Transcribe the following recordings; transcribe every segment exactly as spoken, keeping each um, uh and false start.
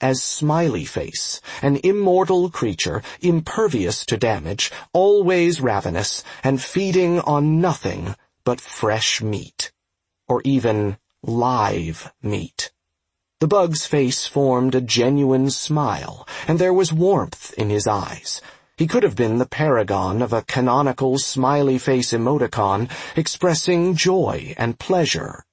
as Smiley Face, an immortal creature, impervious to damage, always ravenous, and feeding on nothing but fresh meat. Or even live meat. The bug's face formed a genuine smile, and there was warmth in his eyes. He could have been the paragon of a canonical smiley face emoticon expressing joy and pleasure.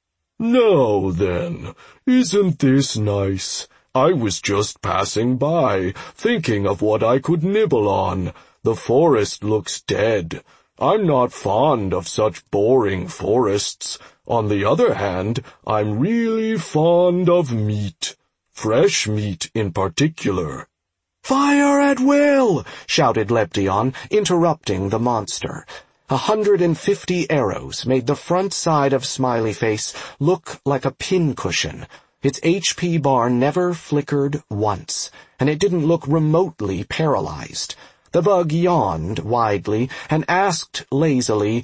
"Now then, isn't this nice? I was just passing by, thinking of what I could nibble on. The forest looks dead. I'm not fond of such boring forests. On the other hand, I'm really fond of meat. Fresh meat in particular." "Fire at will!" shouted Lebdion, interrupting the monster. A hundred and fifty arrows made the front side of Smiley Face look like a pincushion. Its H P bar never flickered once, and it didn't look remotely paralyzed. The bug yawned widely and asked lazily,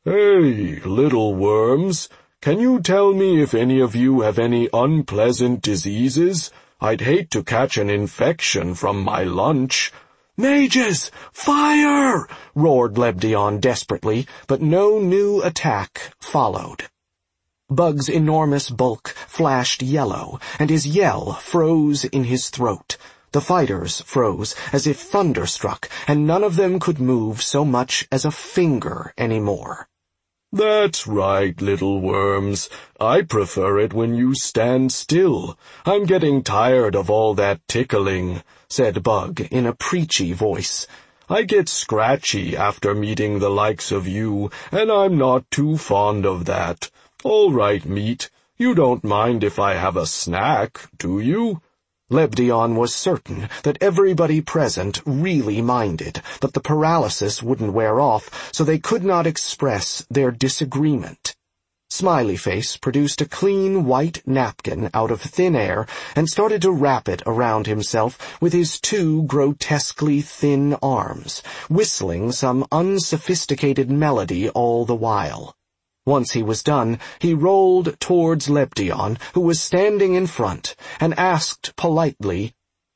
"Hey, little worms, can you tell me if any of you have any unpleasant diseases? I'd hate to catch an infection from my lunch." "Mages! Fire!" roared Lebdion desperately, but no new attack followed. Bug's enormous bulk flashed yellow, and his yell froze in his throat. The fighters froze as if thunderstruck, and none of them could move so much as a finger anymore. "That's right, little worms. I prefer it when you stand still. I'm getting tired of all that tickling," said Bug in a preachy voice. "I get scratchy after meeting the likes of you, and I'm not too fond of that. All right, meat, you don't mind if I have a snack, do you?" Lebdion was certain that everybody present really minded, but the paralysis wouldn't wear off, so they could not express their disagreement. Smiley Face produced a clean white napkin out of thin air and started to wrap it around himself with his two grotesquely thin arms, whistling some unsophisticated melody all the while. Once he was done, he rolled towards Lebdion, who was standing in front, and asked politely,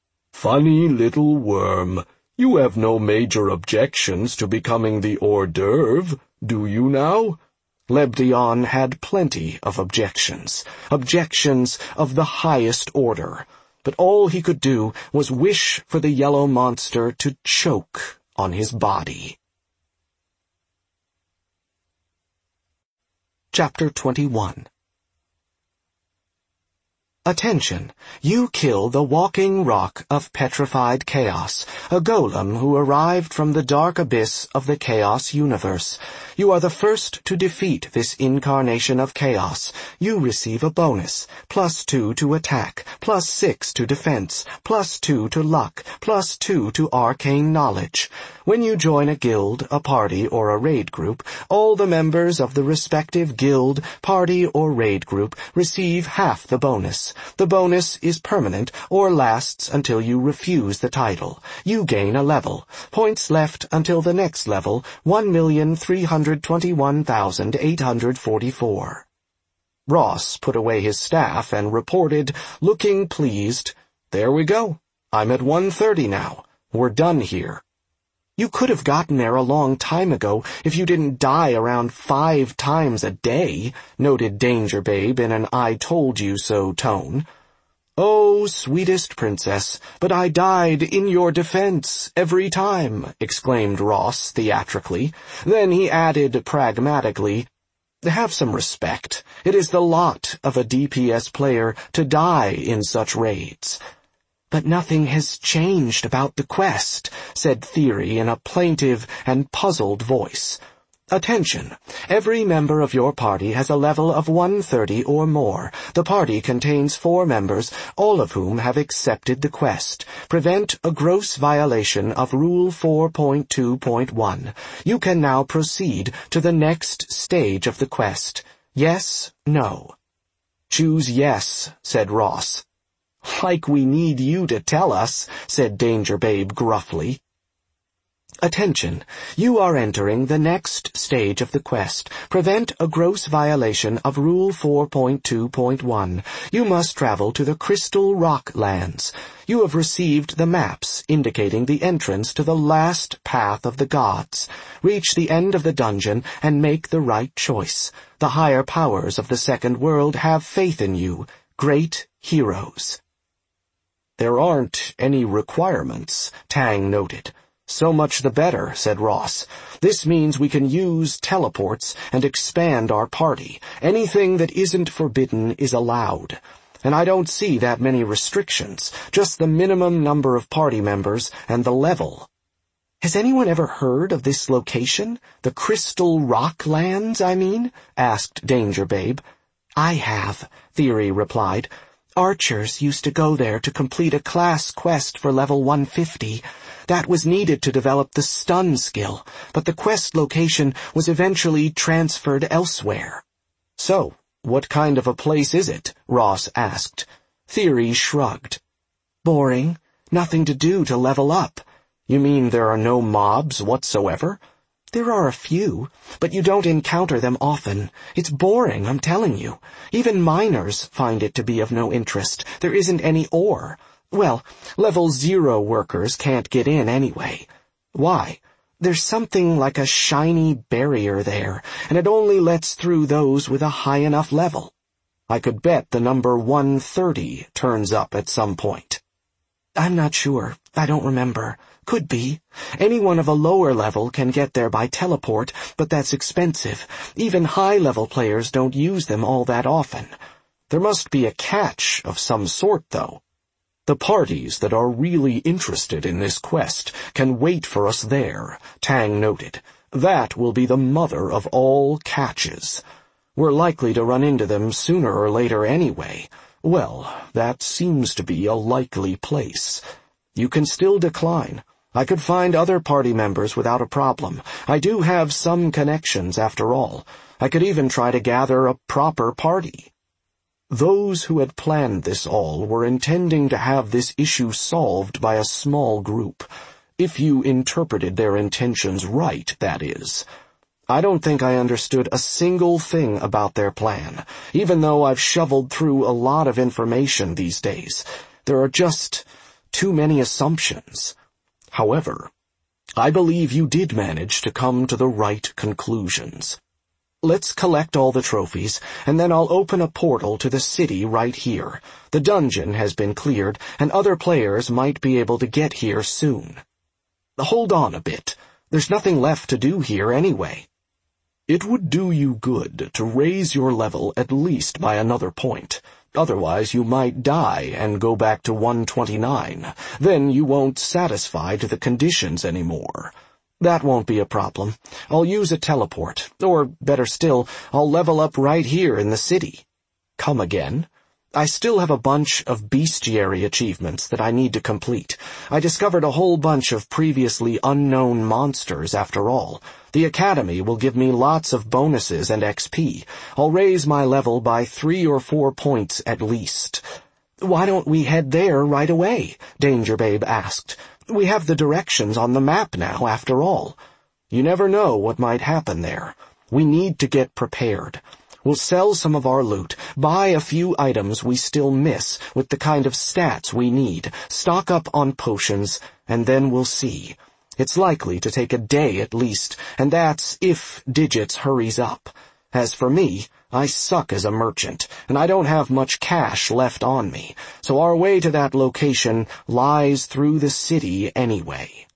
"Funny little worm, you have no major objections to becoming the hors d'oeuvre, do you now?" Lebdion had plenty of objections, objections of the highest order, but all he could do was wish for the yellow monster to choke on his body. Chapter twenty-one. Attention! You kill the walking rock of petrified chaos, a golem who arrived from the dark abyss of the chaos universe. You are the first to defeat this incarnation of chaos. You receive a bonus, plus two to attack, plus six to defense, plus two to luck, plus two to arcane knowledge. When you join a guild, a party, or a raid group, all the members of the respective guild, party, or raid group receive half the bonus. The bonus is permanent or lasts until you refuse the title. You gain a level. Points left until the next level, one million three hundred twenty-one thousand eight hundred forty-four. Ross put away his staff and reported, looking pleased, "There we go. I'm at one thirty now. We're done here." "You could have gotten there a long time ago if you didn't die around five times a day," noted Danger Babe in an I-told-you-so tone. "Oh, sweetest princess, but I died in your defense every time," exclaimed Ross theatrically. Then he added pragmatically, "Have some respect. It is the lot of a D P S player to die in such raids." "But nothing has changed about the quest," said Theory in a plaintive and puzzled voice. "Attention! Every member of your party has a level of one thirty or more. The party contains four members, all of whom have accepted the quest. Prevent a gross violation of Rule four point two point one. You can now proceed to the next stage of the quest. Yes, no." "Choose yes," said Ross. "Like we need you to tell us," said Danger Babe gruffly. Attention! You are entering the next stage of the quest. Prevent a gross violation of Rule four point two point one. You must travel to the Crystal Rock Lands. You have received the maps indicating the entrance to the last path of the gods. Reach the end of the dungeon and make the right choice. The higher powers of the second world have faith in you. Great heroes. There aren't any requirements, Tang noted. So much the better, said Ross. This means we can use teleports and expand our party. Anything that isn't forbidden is allowed. And I don't see that many restrictions, just the minimum number of party members and the level. Has anyone ever heard of this location? The Crystal Rock Lands, I mean? Asked Danger Babe. I have, Theory replied. Archers used to go there to complete a class quest for level one fifty. That was needed to develop the stun skill, but the quest location was eventually transferred elsewhere. So, what kind of a place is it? Ross asked. Theory shrugged. Boring. Nothing to do to level up. You mean there are no mobs whatsoever? There are a few, but you don't encounter them often. It's boring, I'm telling you. Even miners find it to be of no interest. There isn't any ore. Well, level zero workers can't get in anyway. Why? There's something like a shiny barrier there, and it only lets through those with a high enough level. I could bet the number one thirty turns up at some point. I'm not sure. I don't remember. Could be. Anyone of a lower level can get there by teleport, but that's expensive. Even high-level players don't use them all that often. There must be a catch of some sort, though. The parties that are really interested in this quest can wait for us there, Tang noted. That will be the mother of all catches. We're likely to run into them sooner or later anyway. Well, that seems to be a likely place. You can still decline. I could find other party members without a problem. I do have some connections, after all. I could even try to gather a proper party. Those who had planned this all were intending to have this issue solved by a small group. If you interpreted their intentions right, that is. I don't think I understood a single thing about their plan, even though I've shoveled through a lot of information these days. There are just too many assumptions. However, I believe you did manage to come to the right conclusions. Let's collect all the trophies, and then I'll open a portal to the city right here. The dungeon has been cleared, and other players might be able to get here soon. Hold on a bit. There's nothing left to do here anyway. It would do you good to raise your level at least by another point. Otherwise you might die and go back to one twenty-nine. Then you won't satisfy to the conditions anymore. That won't be a problem. I'll use a teleport, or better still, I'll level up right here in the city. Come again? I still have a bunch of bestiary achievements that I need to complete. I discovered a whole bunch of previously unknown monsters after all. The Academy will give me lots of bonuses and X P. I'll raise my level by three or four points at least. Why don't we head there right away? Danger Babe asked. We have the directions on the map now, after all. You never know what might happen there. We need to get prepared. We'll sell some of our loot, buy a few items we still miss with the kind of stats we need, stock up on potions, and then we'll see. It's likely to take a day at least, and that's if Digits hurries up. As for me, I suck as a merchant, and I don't have much cash left on me, so our way to that location lies through the city anyway.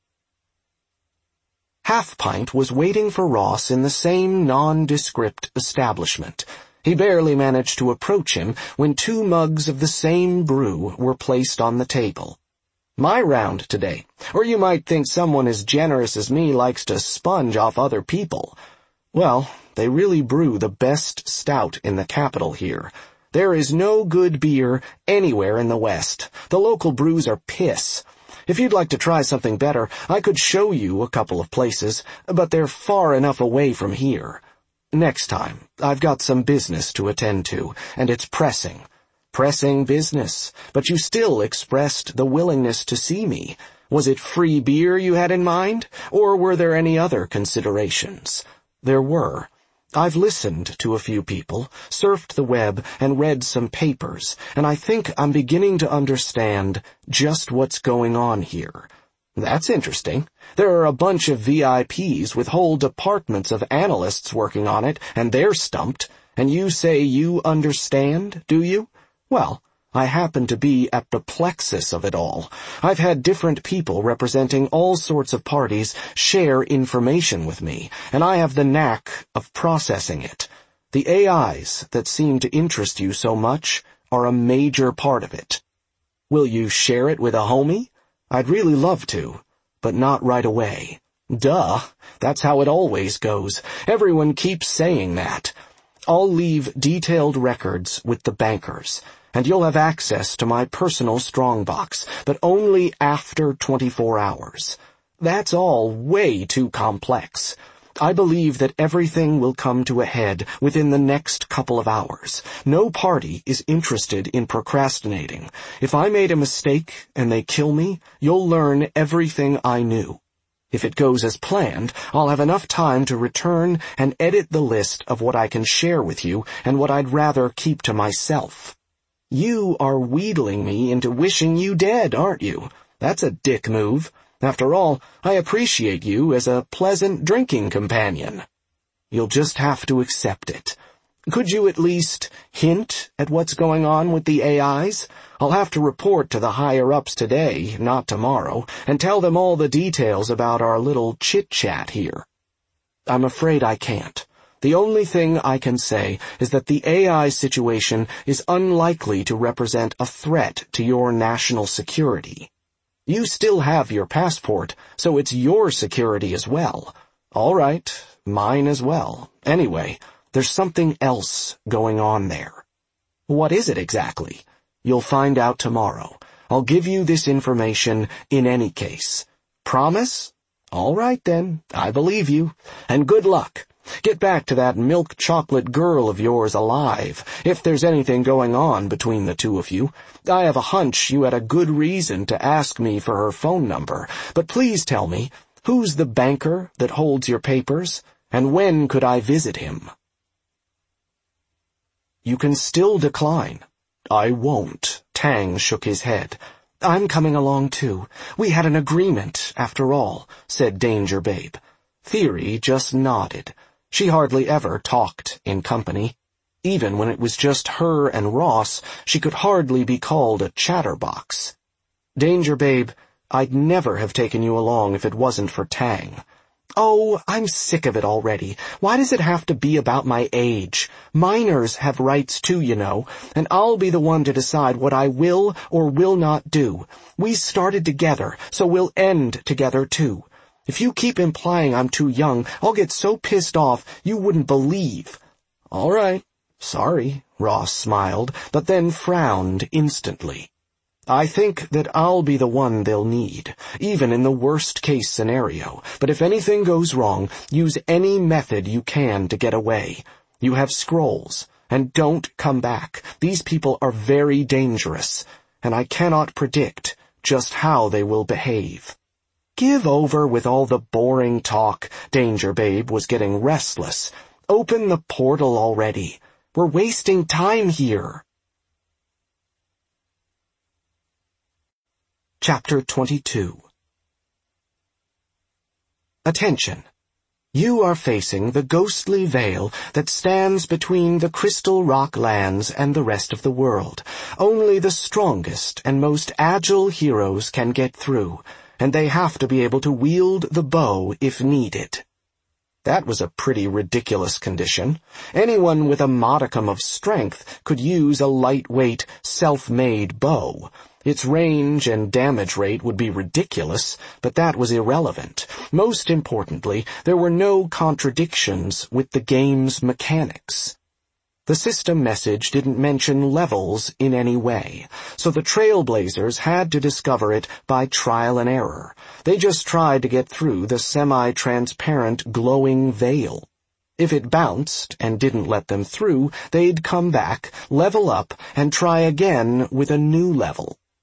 Half-Pint was waiting for Ross in the same nondescript establishment. He barely managed to approach him when two mugs of the same brew were placed on the table. My round today, or you might think someone as generous as me likes to sponge off other people. Well, they really brew the best stout in the capital here. There is no good beer anywhere in the West. The local brews are piss. If you'd like to try something better, I could show you a couple of places, but they're far enough away from here. Next time, I've got some business to attend to, and it's pressing. Pressing business, but you still expressed the willingness to see me. Was it free beer you had in mind, or were there any other considerations? There were. I've listened to a few people, surfed the web, and read some papers, and I think I'm beginning to understand just what's going on here. That's interesting. There are a bunch of V I Ps with whole departments of analysts working on it, and they're stumped. And you say you understand, do you? Well, I happen to be at the plexus of it all. I've had different people representing all sorts of parties share information with me, and I have the knack of processing it. The A Is that seem to interest you so much are a major part of it. Will you share it with a homie? I'd really love to, but not right away. Duh, that's how it always goes. Everyone keeps saying that. I'll leave detailed records with the bankers, and you'll have access to my personal strongbox, but only after twenty-four hours. That's all way too complex. I believe that everything will come to a head within the next couple of hours. No party is interested in procrastinating. If I made a mistake and they kill me, you'll learn everything I knew. If it goes as planned, I'll have enough time to return and edit the list of what I can share with you and what I'd rather keep to myself. You are wheedling me into wishing you dead, aren't you? That's a dick move. After all, I appreciate you as a pleasant drinking companion. You'll just have to accept it. Could you at least hint at what's going on with the A Is? I'll have to report to the higher-ups today, not tomorrow, and tell them all the details about our little chit-chat here. I'm afraid I can't. The only thing I can say is that the A I situation is unlikely to represent a threat to your national security. You still have your passport, so it's your security as well. All right, mine as well. Anyway, there's something else going on there. What is it exactly? You'll find out tomorrow. I'll give you this information in any case. Promise? All right then, I believe you. And good luck. Get back to that milk chocolate girl of yours alive, if there's anything going on between the two of you. I have a hunch you had a good reason to ask me for her phone number, but please tell me, who's the banker that holds your papers, and when could I visit him? You can still decline. I won't. Tang shook his head. I'm coming along too. We had an agreement, after all, said Danger Babe. Theory just nodded. She hardly ever talked in company. Even when it was just her and Ross, she could hardly be called a chatterbox. Danger Babe, I'd never have taken you along if it wasn't for Tang. Oh, I'm sick of it already. Why does it have to be about my age? Minors have rights too, you know, and I'll be the one to decide what I will or will not do. We started together, so we'll end together too. If you keep implying I'm too young, I'll get so pissed off you wouldn't believe. All right, sorry, Ross smiled, but then frowned instantly. I think that I'll be the one they'll need, even in the worst-case scenario. But if anything goes wrong, use any method you can to get away. You have scrolls, and don't come back. These people are very dangerous, and I cannot predict just how they will behave. Give over with all the boring talk. Danger Babe was getting restless. Open the portal already. We're wasting time here. Chapter twenty-two. Attention. You are facing the ghostly veil that stands between the Crystal Rock lands and the rest of the world. Only the strongest and most agile heroes can get through, and they have to be able to wield the bow if needed. That was a pretty ridiculous condition. Anyone with a modicum of strength could use a lightweight, self-made bow. Its range and damage rate would be ridiculous, but that was irrelevant. Most importantly, there were no contradictions with the game's mechanics. The system message didn't mention levels in any way, so the Trailblazers had to discover it by trial and error. They just tried to get through the semi-transparent glowing veil. If it bounced and didn't let them through, they'd come back, level up, and try again with a new level.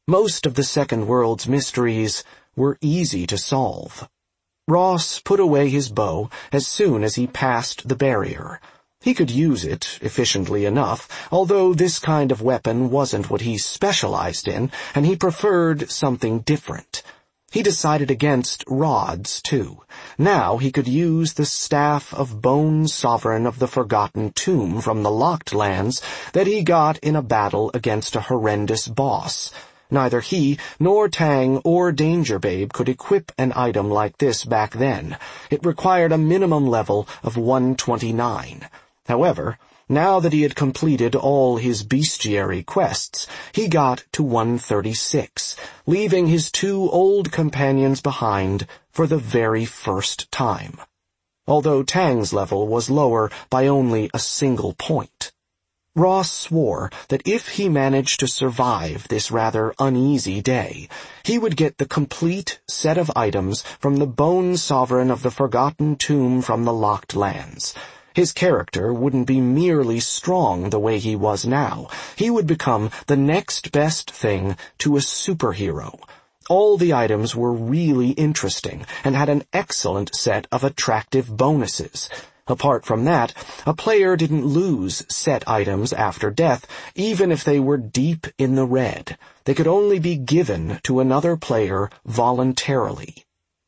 Most of the Second World's mysteries were easy to solve. Ross put away his bow as soon as he passed the barrier. He could use it efficiently enough, although this kind of weapon wasn't what he specialized in, and he preferred something different. He decided against rods, too. Now he could use the staff of Bone Sovereign of the Forgotten Tomb from the Locked Lands that he got in a battle against a horrendous boss. Neither he, nor Tang, or Danger Babe could equip an item like this back then. It required a minimum level of one twenty-nine. However, now that he had completed all his bestiary quests, he got to one thirty-six, leaving his two old companions behind for the very first time. Although Tang's level was lower by only a single point. Ross swore that if he managed to survive this rather uneasy day, he would get the complete set of items from the Bone Sovereign of the Forgotten Tomb from the Locked Lands. His character wouldn't be merely strong the way he was now. He would become the next best thing to a superhero. All the items were really interesting and had an excellent set of attractive bonuses. Apart from that, a player didn't lose set items after death, even if they were deep in the red. They could only be given to another player voluntarily.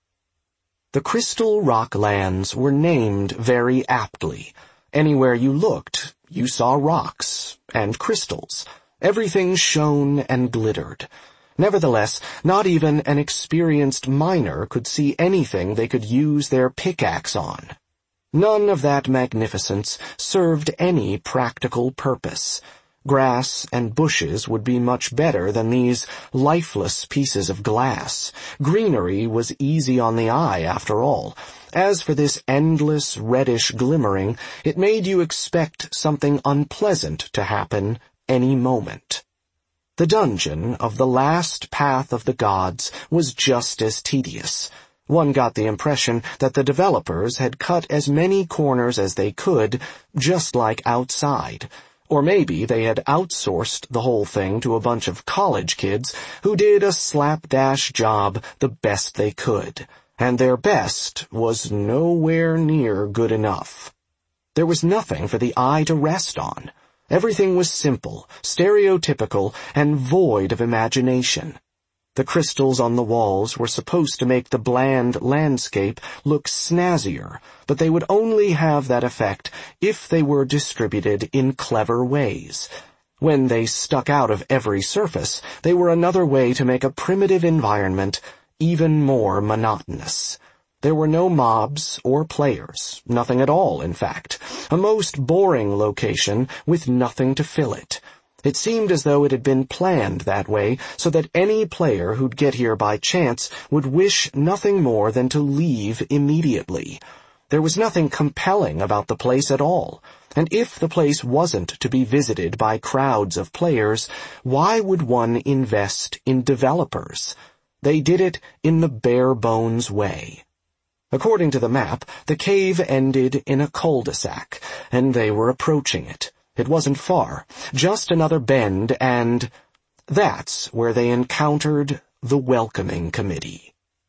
The Crystal Rock Lands were named very aptly. Anywhere you looked, you saw rocks and crystals. Everything shone and glittered. Nevertheless, not even an experienced miner could see anything they could use their pickaxe on. None of that magnificence served any practical purpose. Grass and bushes would be much better than these lifeless pieces of glass. Greenery was easy on the eye, after all. As for this endless reddish glimmering, it made you expect something unpleasant to happen any moment. The dungeon of the last Path of the Gods was just as tedious. One got the impression that the developers had cut as many corners as they could, just like outside. Or maybe they had outsourced the whole thing to a bunch of college kids who did a slapdash job the best they could. And their best was nowhere near good enough. There was nothing for the eye to rest on. Everything was simple, stereotypical, and void of imagination. The crystals on the walls were supposed to make the bland landscape look snazzier, but they would only have that effect if they were distributed in clever ways. When they stuck out of every surface, they were another way to make a primitive environment even more monotonous. There were no mobs or players, nothing at all, in fact. A most boring location with nothing to fill it. It seemed as though it had been planned that way so that any player who'd get here by chance would wish nothing more than to leave immediately. There was nothing compelling about the place at all, and if the place wasn't to be visited by crowds of players, why would one invest in developers? They did it in the bare-bones way. According to the map, the cave ended in a cul-de-sac, and they were approaching it. It wasn't far, just another bend, and that's where they encountered the welcoming committee.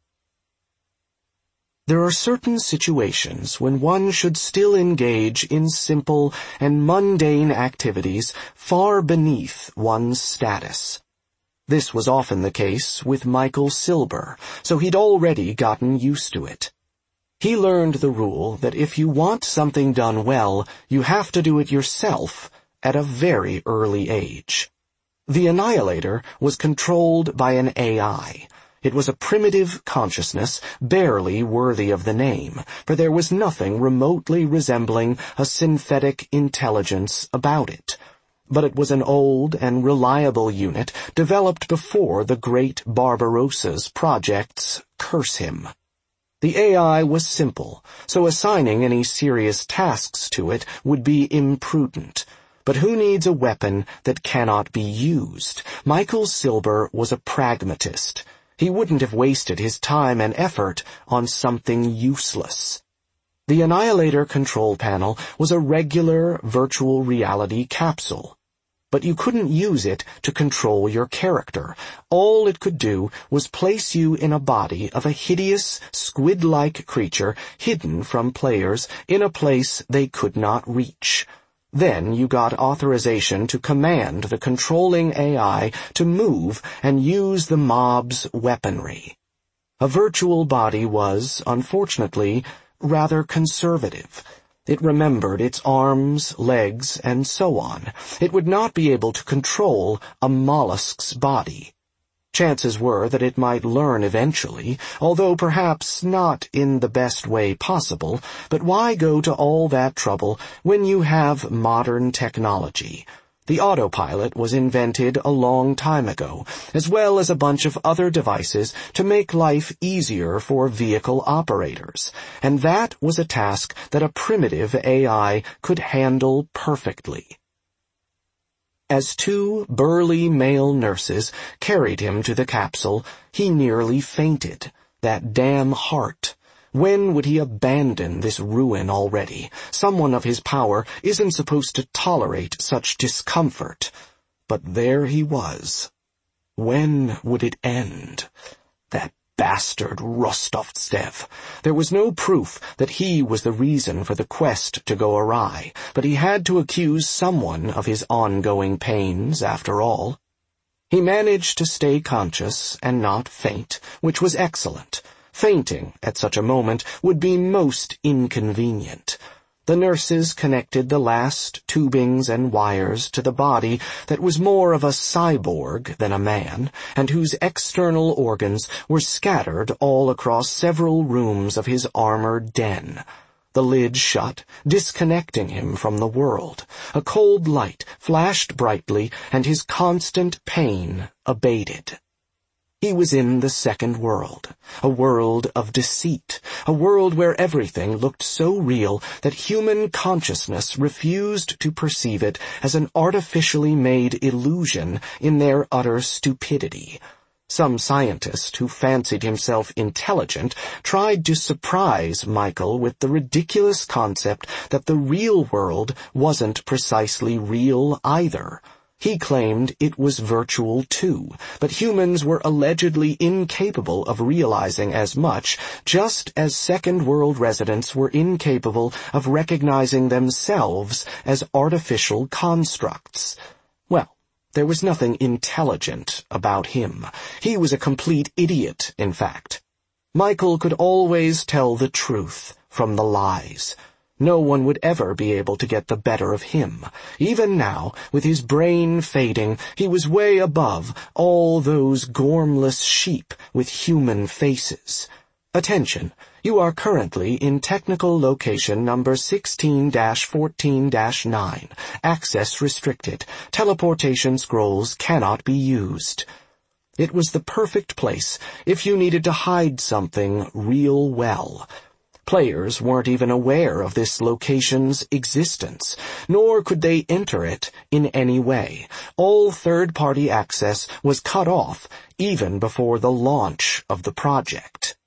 There are certain situations when one should still engage in simple and mundane activities far beneath one's status. This was often the case with Michael Silber, so he'd already gotten used to it. He learned the rule that if you want something done well, you have to do it yourself at a very early age. The Annihilator was controlled by an A I. It was a primitive consciousness, barely worthy of the name, for there was nothing remotely resembling a synthetic intelligence about it. But it was an old and reliable unit developed before the great Barbarossa's projects Curse Him. The A I was simple, so assigning any serious tasks to it would be imprudent. But who needs a weapon that cannot be used? Michael Silber was a pragmatist. He wouldn't have wasted his time and effort on something useless. The Annihilator control panel was a regular virtual reality capsule. But you couldn't use it to control your character. All it could do was place you in a body of a hideous, squid-like creature hidden from players in a place they could not reach. Then you got authorization to command the controlling A I to move and use the mob's weaponry. A virtual body was, unfortunately, rather conservative. It remembered its arms, legs, and so on. It would not be able to control a mollusk's body. Chances were that it might learn eventually, although perhaps not in the best way possible, but why go to all that trouble when you have modern technology? The autopilot was invented a long time ago, as well as a bunch of other devices to make life easier for vehicle operators, and that was a task that a primitive A I could handle perfectly. As two burly male nurses carried him to the capsule, he nearly fainted. That damn heart. When would he abandon this ruin already? Someone of his power isn't supposed to tolerate such discomfort. But there he was. When would it end? That bastard Rostovtsev. There was no proof that he was the reason for the quest to go awry, but he had to accuse someone of his ongoing pains, after all. He managed to stay conscious and not faint, which was excellent. Fainting at such a moment would be most inconvenient. The nurses connected the last tubings and wires to the body that was more of a cyborg than a man, and whose external organs were scattered all across several rooms of his armored den. The lid shut, disconnecting him from the world. A cold light flashed brightly, and his constant pain abated. He was in the second world, a world of deceit, a world where everything looked so real that human consciousness refused to perceive it as an artificially made illusion in their utter stupidity. Some scientist who fancied himself intelligent tried to surprise Michael with the ridiculous concept that the real world wasn't precisely real either. He claimed it was virtual too, but humans were allegedly incapable of realizing as much, just as second-world residents were incapable of recognizing themselves as artificial constructs. Well, there was nothing intelligent about him. He was a complete idiot, in fact. Michael could always tell the truth from the lies. No one would ever be able to get the better of him. Even now, with his brain fading, he was way above all those gormless sheep with human faces. Attention, you are currently in technical location number sixteen dash fourteen dash nine. Access restricted. Teleportation scrolls cannot be used. It was the perfect place if you needed to hide something real well. Players weren't even aware of this location's existence, nor could they enter it in any way. All third-party access was cut off even before the launch of the project.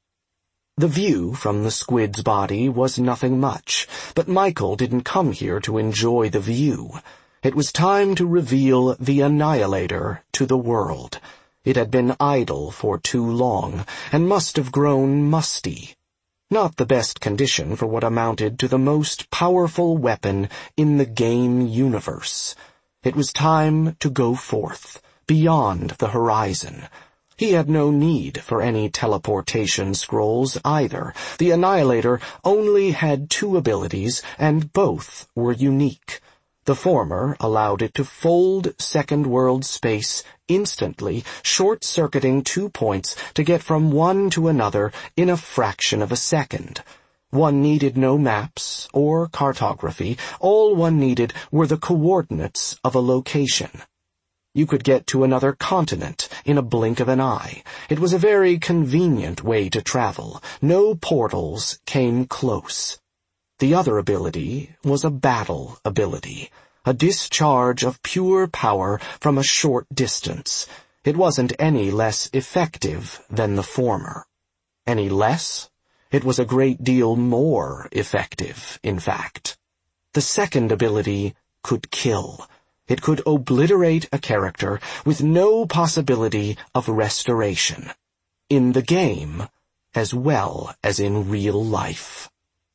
The view from the squid's body was nothing much, but Michael didn't come here to enjoy the view. It was time to reveal the Annihilator to the world. It had been idle for too long, and must have grown musty. Not the best condition for what amounted to the most powerful weapon in the game universe. It was time to go forth, beyond the horizon. He had no need for any teleportation scrolls either. The Annihilator only had two abilities, and both were unique. The former allowed it to fold second-world space instantly, short-circuiting two points to get from one to another in a fraction of a second. One needed no maps or cartography. All one needed were the coordinates of a location. You could get to another continent in a blink of an eye. It was a very convenient way to travel. No portals came close. The other ability was a battle ability, a discharge of pure power from a short distance. It wasn't any less effective than the former. Any less? It was a great deal more effective, in fact. The second ability could kill. It could obliterate a character with no possibility of restoration, in the game as well as in real life.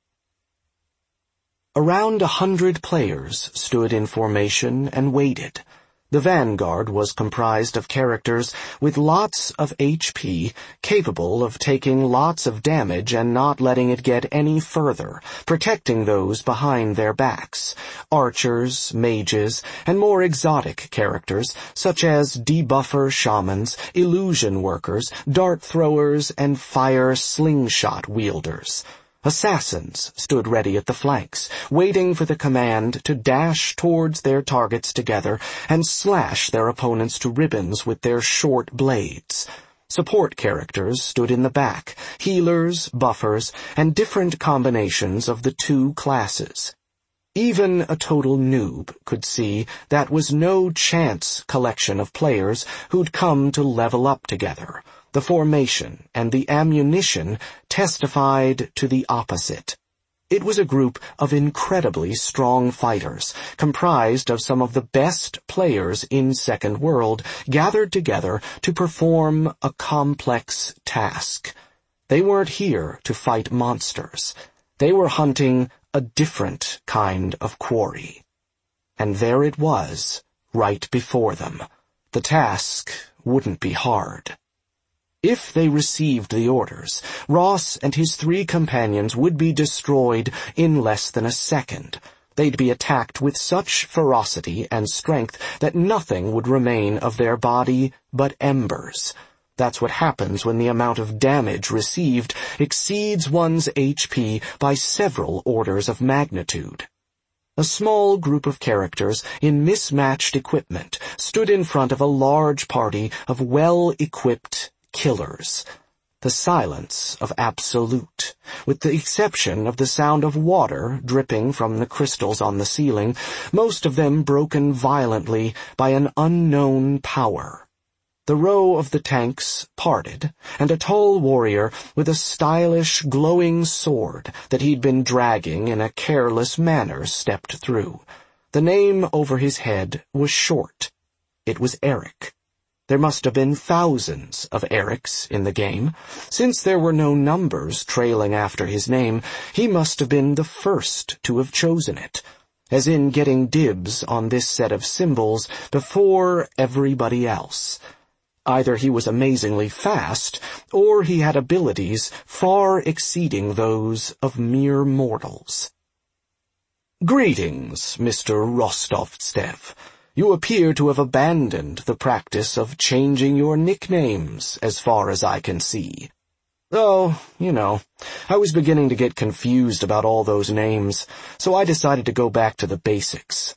Around a hundred players stood in formation and waited. The vanguard was comprised of characters with lots of H P, capable of taking lots of damage and not letting it get any further, protecting those behind their backs. Archers, mages, and more exotic characters, such as debuffer shamans, illusion workers, dart throwers, and fire slingshot wielders. Assassins stood ready at the flanks, waiting for the command to dash towards their targets together and slash their opponents to ribbons with their short blades. Support characters stood in the back, healers, buffers, and different combinations of the two classes. Even a total noob could see that was no chance collection of players who'd come to level up together. The formation and the ammunition testified to the opposite. It was a group of incredibly strong fighters, comprised of some of the best players in Second World, gathered together to perform a complex task. They weren't here to fight monsters. They were hunting a different kind of quarry. And there it was, right before them. The task wouldn't be hard. If they received the orders, Ross and his three companions would be destroyed in less than a second. They'd be attacked with such ferocity and strength that nothing would remain of their body but embers. That's what happens when the amount of damage received exceeds one's H P by several orders of magnitude. A small group of characters in mismatched equipment stood in front of a large party of well-equipped killers. The silence of absolute, with the exception of the sound of water dripping from the crystals on the ceiling, most of them broken violently by an unknown power. The row of the tanks parted, and a tall warrior with a stylish, glowing sword that he'd been dragging in a careless manner stepped through. The name over his head was short. It was Eric. There must have been thousands of Erics in the game. Since there were no numbers trailing after his name, he must have been the first to have chosen it, as in getting dibs on this set of symbols before everybody else. Either he was amazingly fast, or he had abilities far exceeding those of mere mortals. "Greetings, Mister Rostovtsev. You appear to have abandoned the practice of changing your nicknames, as far as I can see." "Oh, you know, I was beginning to get confused about all those names, so I decided to go back to the basics.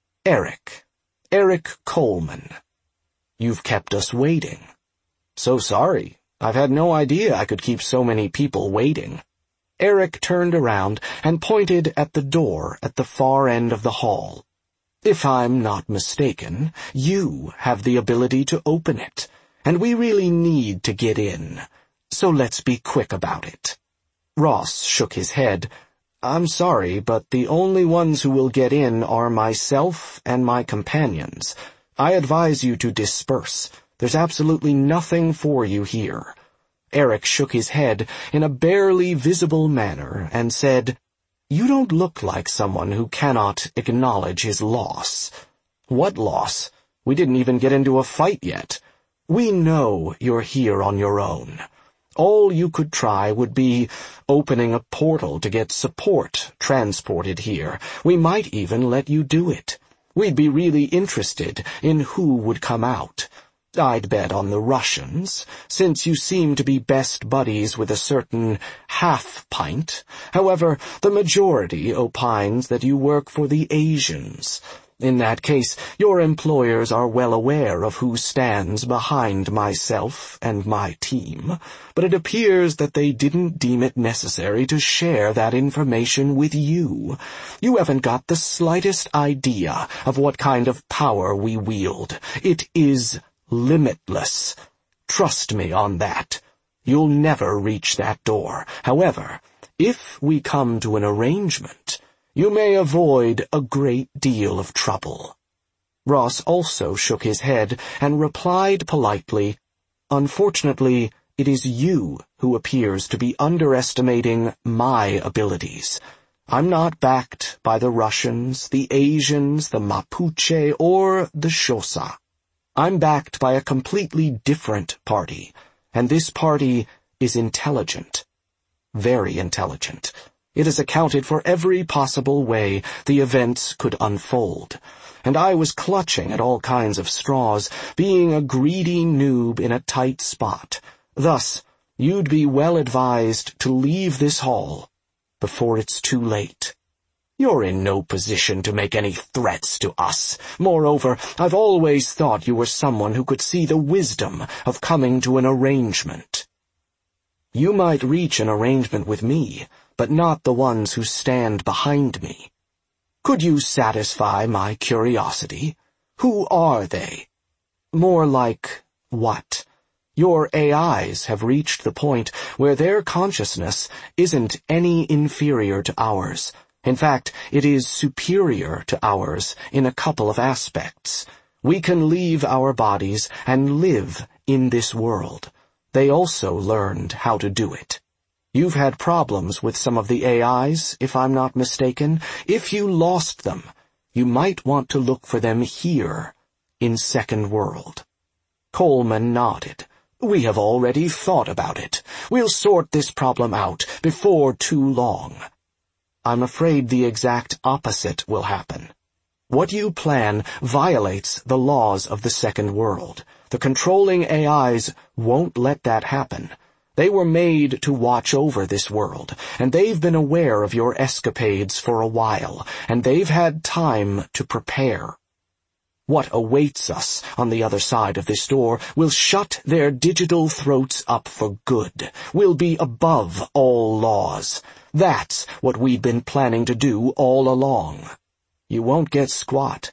Eric. Eric Coleman. You've kept us waiting." "So sorry. I've had no idea I could keep so many people waiting." Eric turned around and pointed at the door at the far end of the hall. "If I'm not mistaken, you have the ability to open it, and we really need to get in. So let's be quick about it." Ross shook his head. "I'm sorry, but the only ones who will get in are myself and my companions. I advise you to disperse. There's absolutely nothing for you here." Eric shook his head in a barely visible manner and said, "You don't look like someone who cannot acknowledge his loss." "What loss? We didn't even get into a fight yet." "We know you're here on your own. All you could try would be opening a portal to get support transported here. We might even let you do it. We'd be really interested in who would come out. I'd bet on the Russians, since you seem to be best buddies with a certain half-pint. However, the majority opines that you work for the Asians. In that case, your employers are well aware of who stands behind myself and my team, but it appears that they didn't deem it necessary to share that information with you. You haven't got the slightest idea of what kind of power we wield. It is limitless. Trust me on that. You'll never reach that door. However, if we come to an arrangement, you may avoid a great deal of trouble." Ross also shook his head and replied politely, "Unfortunately, it is you who appears to be underestimating my abilities. I'm not backed by the Russians, the Asians, the Mapuche, or the Xhosa. I'm backed by a completely different party, and this party is intelligent. Very intelligent. It has accounted for every possible way the events could unfold. And I was clutching at all kinds of straws, being a greedy noob in a tight spot. Thus, you'd be well advised to leave this hall before it's too late. You're in no position to make any threats to us. Moreover, I've always thought you were someone who could see the wisdom of coming to an arrangement. You might reach an arrangement with me, but not the ones who stand behind me. Could you satisfy my curiosity? Who are they? More like what? Your A Is have reached the point where their consciousness isn't any inferior to ours. In fact, it is superior to ours in a couple of aspects. We can leave our bodies and live in this world. They also learned how to do it. You've had problems with some of the A Is, if I'm not mistaken. If you lost them, you might want to look for them here, in Second World. Coleman nodded. We have already thought about it. We'll sort this problem out before too long. I'm afraid the exact opposite will happen. What you plan violates the laws of the Second World. The controlling A Is won't let that happen. They were made to watch over this world, and they've been aware of your escapades for a while, and they've had time to prepare. What awaits us on the other side of this door will shut their digital throats up for good. We'll be above all laws. That's what we've been planning to do all along. You won't get squat.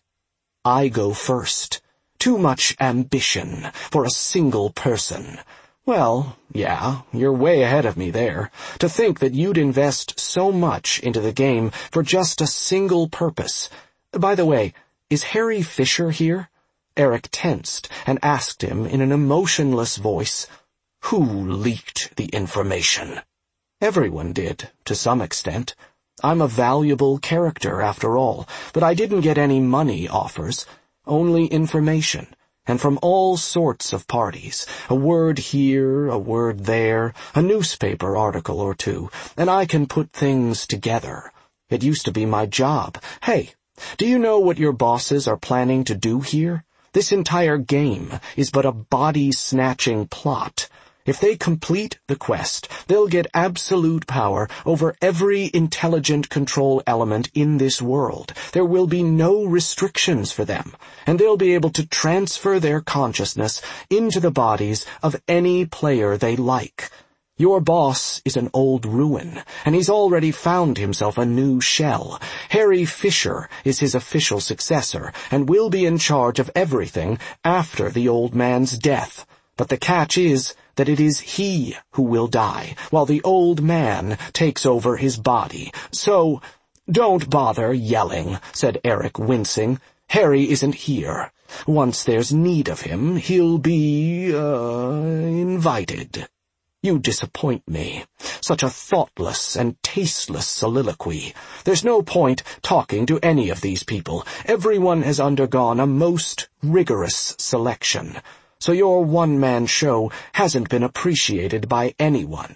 I go first. Too much ambition for a single person. Well, yeah, you're way ahead of me there. To think that you'd invest so much into the game for just a single purpose. By the way, is Harry Fisher here? Eric tensed and asked him in an emotionless voice, Who leaked the information? Everyone did, to some extent. I'm a valuable character, after all, but I didn't get any money offers, only information. And from all sorts of parties, a word here, a word there, a newspaper article or two, and I can put things together. It used to be my job. Hey, do you know what your bosses are planning to do here? This entire game is but a body-snatching plot. If they complete the quest, they'll get absolute power over every intelligent control element in this world. There will be no restrictions for them, and they'll be able to transfer their consciousness into the bodies of any player they like. Your boss is an old ruin, and he's already found himself a new shell. Harry Fisher is his official successor, and will be in charge of everything after the old man's death. But the catch is that it is he who will die, while the old man takes over his body. So, don't bother yelling, said Eric, wincing. Harry isn't here. Once there's need of him, he'll be, uh, invited. You disappoint me. Such a thoughtless and tasteless soliloquy. There's no point talking to any of these people. Everyone has undergone a most rigorous selection. So your one-man show hasn't been appreciated by anyone.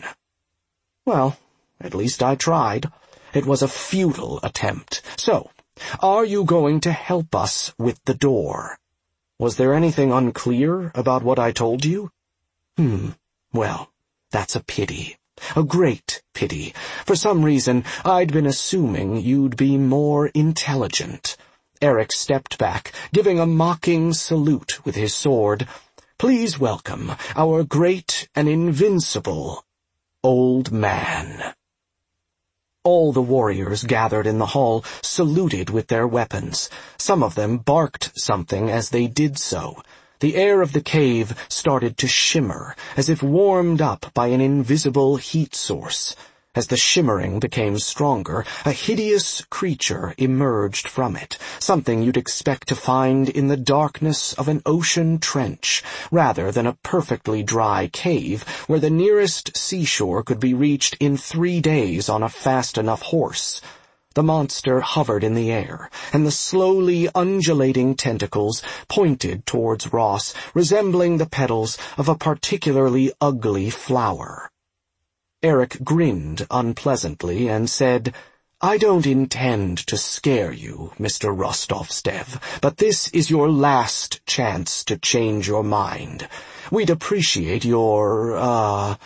Well, at least I tried. It was a futile attempt. So, are you going to help us with the door? Was there anything unclear about what I told you? Hmm, well, that's a pity. A great pity. For some reason, I'd been assuming you'd be more intelligent. Eric stepped back, giving a mocking salute with his sword. Please welcome our great and invincible old man. All the warriors gathered in the hall saluted with their weapons. Some of them barked something as they did so. The air of the cave started to shimmer, as if warmed up by an invisible heat source. As the shimmering became stronger, a hideous creature emerged from it, something you'd expect to find in the darkness of an ocean trench, rather than a perfectly dry cave where the nearest seashore could be reached in three days on a fast enough horse. The monster hovered in the air, and the slowly undulating tentacles pointed towards Ross, resembling the petals of a particularly ugly flower. Eric grinned unpleasantly and said, "I don't intend to scare you, Mister Rostovtsev, but this is your last chance to change your mind. We'd appreciate your, uh,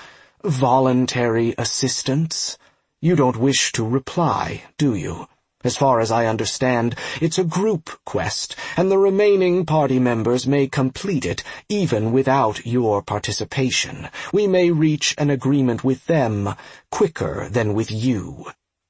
voluntary assistance. You don't wish to reply, do you? As far as I understand, it's a group quest, and the remaining party members may complete it even without your participation. We may reach an agreement with them quicker than with you."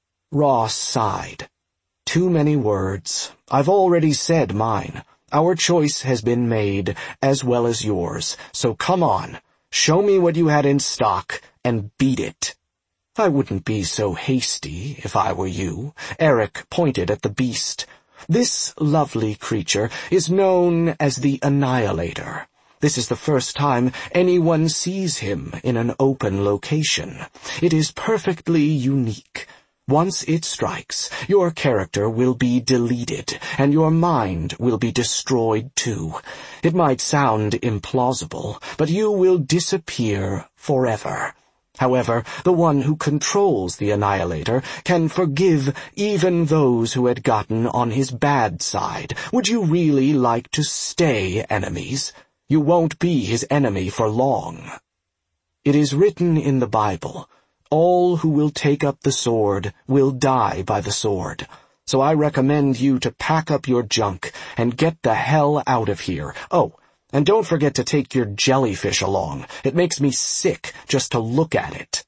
Ross sighed. "Too many words. I've already said mine. Our choice has been made, as well as yours. So come on, show me what you had in stock, and beat it." "I wouldn't be so hasty if I were you." Eric pointed at the beast. "This lovely creature is known as the Annihilator. This is the first time anyone sees him in an open location. It is perfectly unique. Once it strikes, your character will be deleted, and your mind will be destroyed too. It might sound implausible, but you will disappear forever. However, the one who controls the Annihilator can forgive even those who had gotten on his bad side. Would you really like to stay enemies? You won't be his enemy for long. It is written in the Bible, all who will take up the sword will die by the sword. So I recommend you to pack up your junk and get the hell out of here. Oh, and don't forget to take your jellyfish along. It makes me sick just to look at it."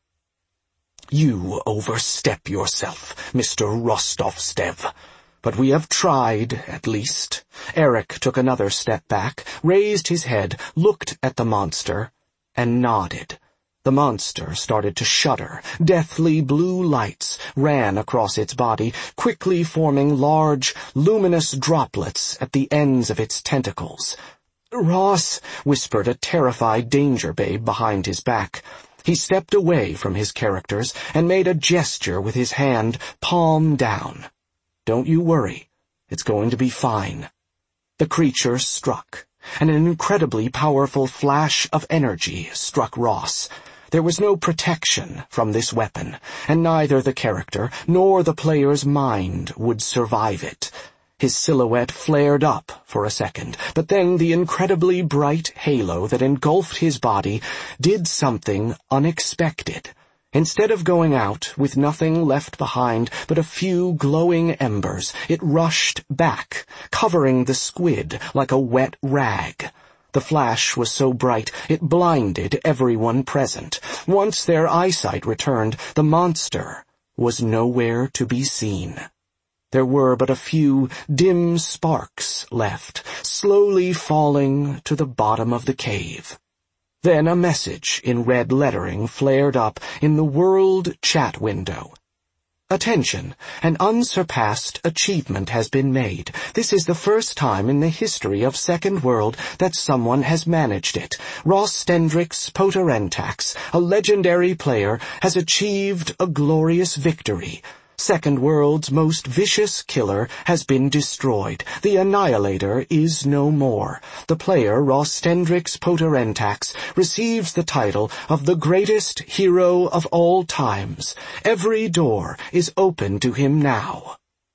"You overstep yourself, Mister Rostovtsev. But we have tried, at least." Eric took another step back, raised his head, looked at the monster, and nodded. The monster started to shudder. Deathly blue lights ran across its body, quickly forming large, luminous droplets at the ends of its tentacles. "Ross," whispered a terrified danger babe behind his back. He stepped away from his characters and made a gesture with his hand, palm down. "Don't you worry. It's going to be fine." The creature struck, and an incredibly powerful flash of energy struck Ross. There was no protection from this weapon, and neither the character nor the player's mind would survive it. His silhouette flared up for a second, but then the incredibly bright halo that engulfed his body did something unexpected. Instead of going out with nothing left behind but a few glowing embers, it rushed back, covering the squid like a wet rag. The flash was so bright it blinded everyone present. Once their eyesight returned, the monster was nowhere to be seen. There were but a few dim sparks left, slowly falling to the bottom of the cave. Then a message in red lettering flared up in the world chat window. "Attention! An unsurpassed achievement has been made. This is the first time in the history of Second World that someone has managed it. Rostendrix Poterentax, a legendary player, has achieved a glorious victory. Second World's most vicious killer has been destroyed. The Annihilator is no more. The player, Rostendrix Poterentax, receives the title of the greatest hero of all times. Every door is open to him now."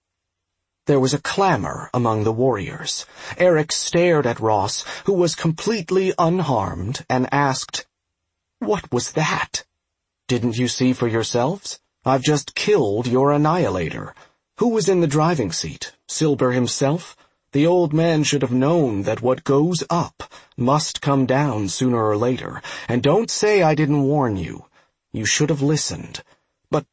There was a clamor among the warriors. Eric stared at Ross, who was completely unharmed, and asked, "What was that?" "Didn't you see for yourselves? I've just killed your Annihilator." "Who was in the driving seat? Silber himself? The old man should have known that what goes up must come down sooner or later. And don't say I didn't warn you. You should have listened." "But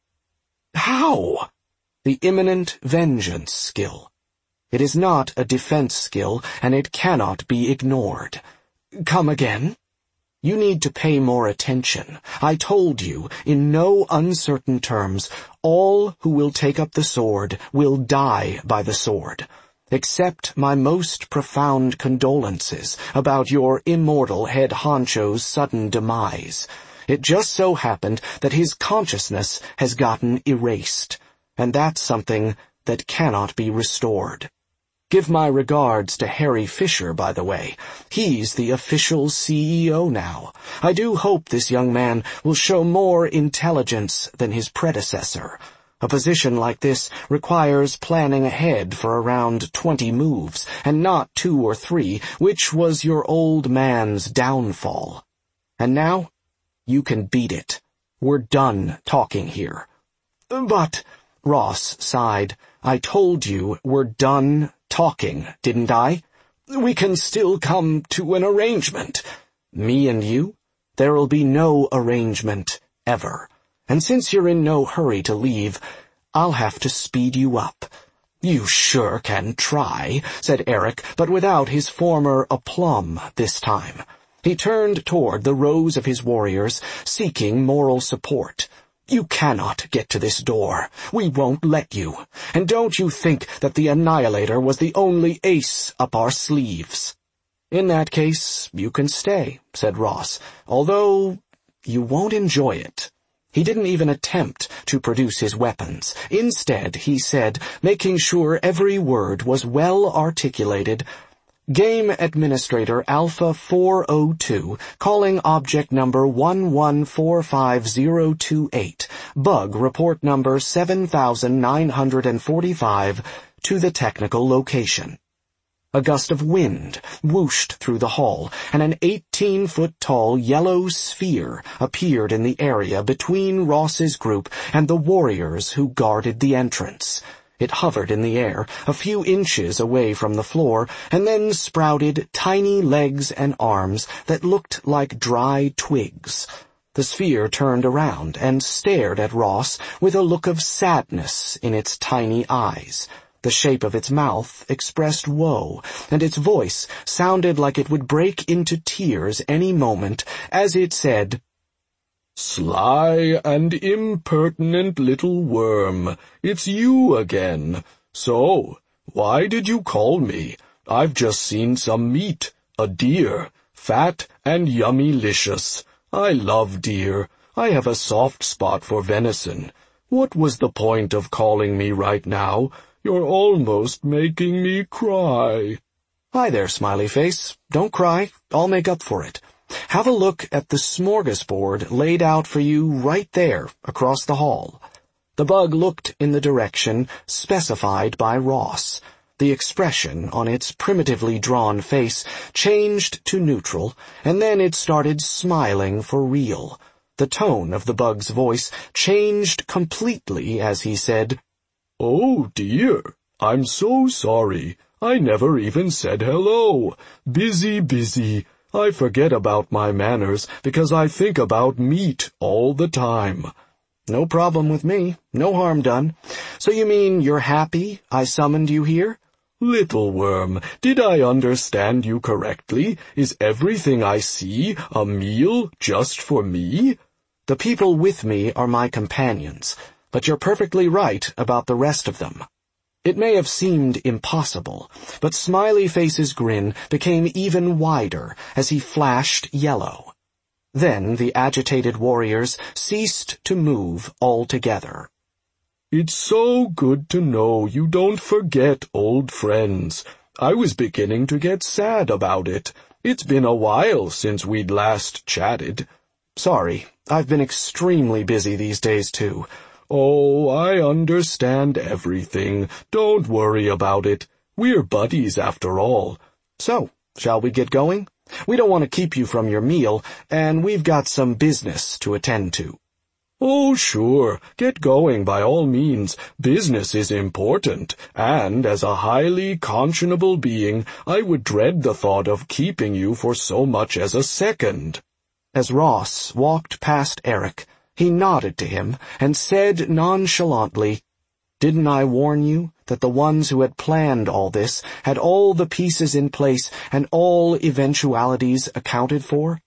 how?" "The imminent vengeance skill. It is not a defense skill, and it cannot be ignored." "Come again?" You need to pay more attention. I told you, in no uncertain terms, all who will take up the sword will die by the sword. Accept my most profound condolences about your immortal head honcho's sudden demise. It just so happened that his consciousness has gotten erased, and that's something that cannot be restored. Give my regards to Harry Fisher, by the way. He's the official C E O now. I do hope this young man will show more intelligence than his predecessor. A position like this requires planning ahead for around twenty moves, and not two or three, which was your old man's downfall. And now, you can beat it. We're done talking here. But, Ross sighed, I told you we're done talking, didn't I? We can still come to an arrangement. Me and you? There'll be no arrangement, ever. And since you're in no hurry to leave, I'll have to speed you up. You sure can try, said Eric, but without his former aplomb this time. He turned toward the rows of his warriors, seeking moral support. You cannot get to this door. We won't let you. And don't you think that the Annihilator was the only ace up our sleeves. In that case, you can stay, said Ross, although you won't enjoy it. He didn't even attempt to produce his weapons. Instead, he said, making sure every word was well articulated, Game Administrator Alpha four oh two, calling object number one one four five zero two eight, bug report number seven thousand nine hundred forty-five, to the technical location. A gust of wind whooshed through the hall, and an eighteen-foot-tall yellow sphere appeared in the area between Ross's group and the warriors who guarded the entrance. It hovered in the air, a few inches away from the floor, and then sprouted tiny legs and arms that looked like dry twigs. The sphere turned around and stared at Ross with a look of sadness in its tiny eyes. The shape of its mouth expressed woe, and its voice sounded like it would break into tears any moment as it said, "Sly and impertinent little worm, it's you again. So, why did you call me? I've just seen some meat, a deer, fat and yummy-licious. I love deer. I have a soft spot for venison. What was the point of calling me right now? You're almost making me cry." "Hi there, Smiley Face. Don't cry. I'll make up for it. Have a look at the smorgasbord laid out for you right there across the hall." The bug looked in the direction specified by Ross. The expression on its primitively drawn face changed to neutral, and then it started smiling for real. The tone of the bug's voice changed completely as he said, "Oh dear, I'm so sorry. I never even said hello. Busy, busy. I forget about my manners because I think about meat all the time." "No problem with me. No harm done. So you mean you're happy I summoned you here?" "Little worm, did I understand you correctly? Is everything I see a meal just for me?" "The people with me are my companions, but you're perfectly right about the rest of them." It may have seemed impossible, but Smiley Face's grin became even wider as he flashed yellow. Then the agitated warriors ceased to move altogether. "It's so good to know you don't forget old friends. I was beginning to get sad about it. It's been a while since we'd last chatted." "Sorry, I've been extremely busy these days, too." "Oh, I understand everything. Don't worry about it. We're buddies after all." "So, shall we get going? We don't want to keep you from your meal, and we've got some business to attend to." "Oh, sure. Get going by all means. Business is important, and as a highly conscionable being, I would dread the thought of keeping you for so much as a second." As Ross walked past Eric, he nodded to him and said nonchalantly, "Didn't I warn you that the ones who had planned all this had all the pieces in place and all eventualities accounted for?"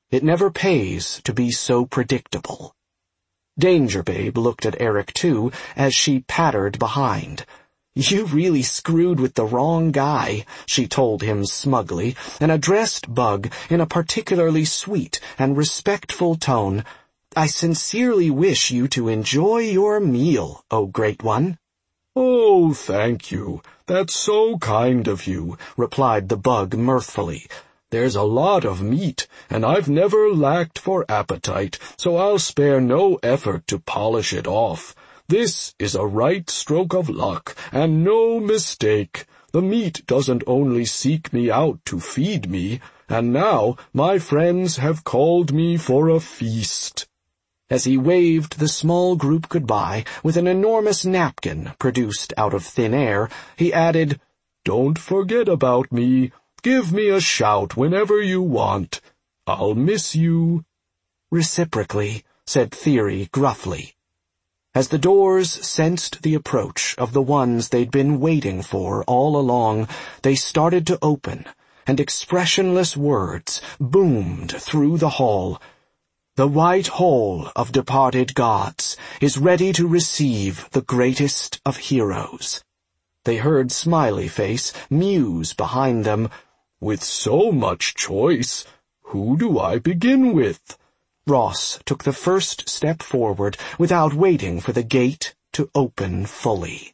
It never pays to be so predictable. Danger Babe looked at Eric, too, as she pattered behind. "You really screwed with the wrong guy," she told him smugly, and addressed Bug in a particularly sweet and respectful tone. "I sincerely wish you to enjoy your meal, O Great One." "Oh, thank you. That's so kind of you," replied the Bug mirthfully. "There's a lot of meat, and I've never lacked for appetite, so I'll spare no effort to polish it off. This is a right stroke of luck, and no mistake. The meat doesn't only seek me out to feed me, and now my friends have called me for a feast." As he waved the small group goodbye with an enormous napkin produced out of thin air, he added, "Don't forget about me. Give me a shout whenever you want. I'll miss you." "Reciprocally," said Theory gruffly. As the doors sensed the approach of the ones they'd been waiting for all along, they started to open, and expressionless words boomed through the hall. "The White Hall of Departed Gods is ready to receive the greatest of heroes." They heard Smiley Face muse behind them. "With so much choice, who do I begin with?" Ross took the first step forward without waiting for the gate to open fully.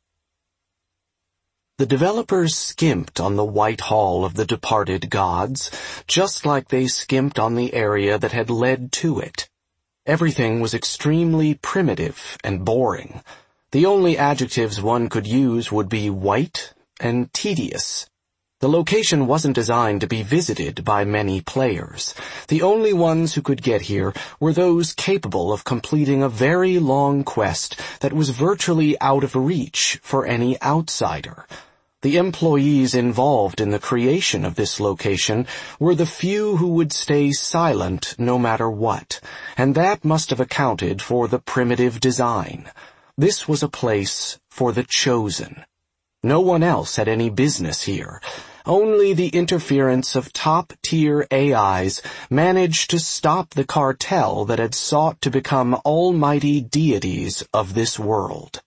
The developers skimped on the White Hall of the Departed Gods, just like they skimped on the area that had led to it. Everything was extremely primitive and boring. The only adjectives one could use would be white and tedious. The location wasn't designed to be visited by many players. The only ones who could get here were those capable of completing a very long quest that was virtually out of reach for any outsider. The employees involved in the creation of this location were the few who would stay silent no matter what, and that must have accounted for the primitive design. This was a place for the chosen. No one else had any business here. Only the interference of top-tier A Is managed to stop the cartel that had sought to become almighty deities of this world.